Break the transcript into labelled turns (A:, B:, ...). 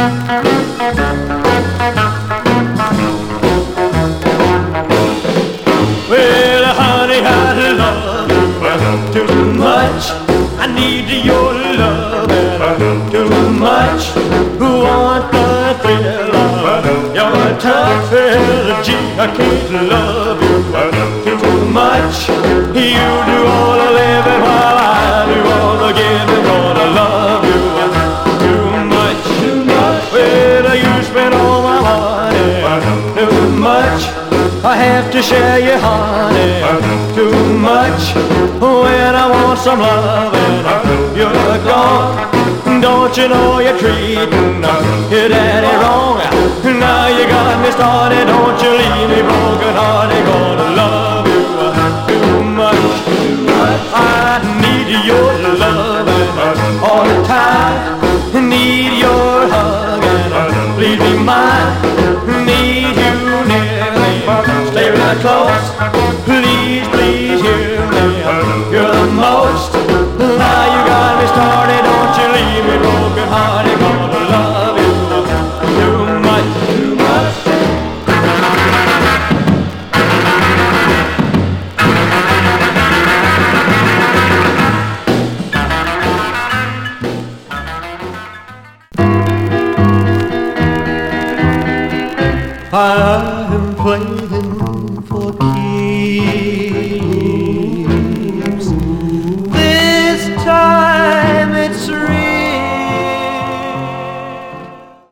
A: Well, honey, I love you too much. I need your love too much. Want the thrill of your touch, well, gee, I can't love you too much. You do all the living while I do all the giving. Gonna love you too much, too much. Well, you spend all my money too much. I have to share your honey too much. When I want some loving, you're gone. Don't you know you're treating your daddy wrong? Now you got me started. Don't you leave me broken hearted. Gonna love you too much, too much. I need your loving all the time. Need your hugging, please be mine. Need you near me, stay right close. Please, please hear me. You're the most. Now you got me started. Don't you leave me broken hearted. Gonna love you too much, too much. I'm playing for keeps.